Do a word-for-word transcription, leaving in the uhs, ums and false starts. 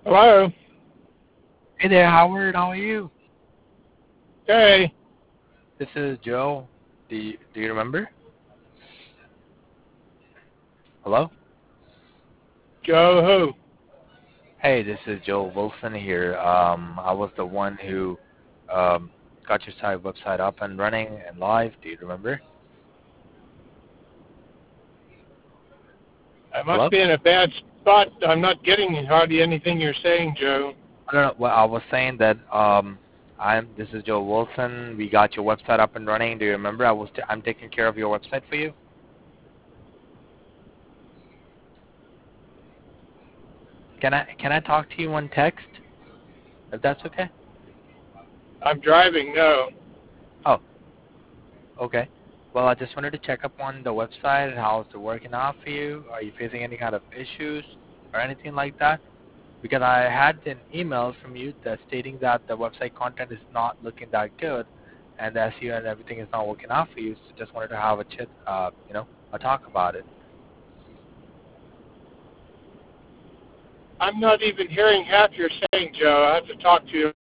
Hello. Hey there, Howard. How are you? Hey, This is Joe. Do you, do you remember? Hello? Joe who? Hey, this is Joe Wilson here. Um, I was the one who um, got your site website up and running and live. Do you remember? I must Hello? be in a bad spot. I'm not getting hardly anything you're saying, Joe. I don't know. Well, I was saying that um, I'm. This is Joe Wilson. We got your website up and running. Do you remember? I was. T- I'm taking care of your website for you. Can I can I talk to you on text? If that's okay. I'm driving, no. Oh, okay. Well, I just wanted to check up on the website and how's it working out for you. Are you facing any kind of issues or anything like that? Because I had an email from you that stating that the website content is not looking that good, and the S E O and everything is not working out for you. So just wanted to have a chat, uh, you know, a talk about it. I'm not even hearing half you're saying, Joe. I have to talk to you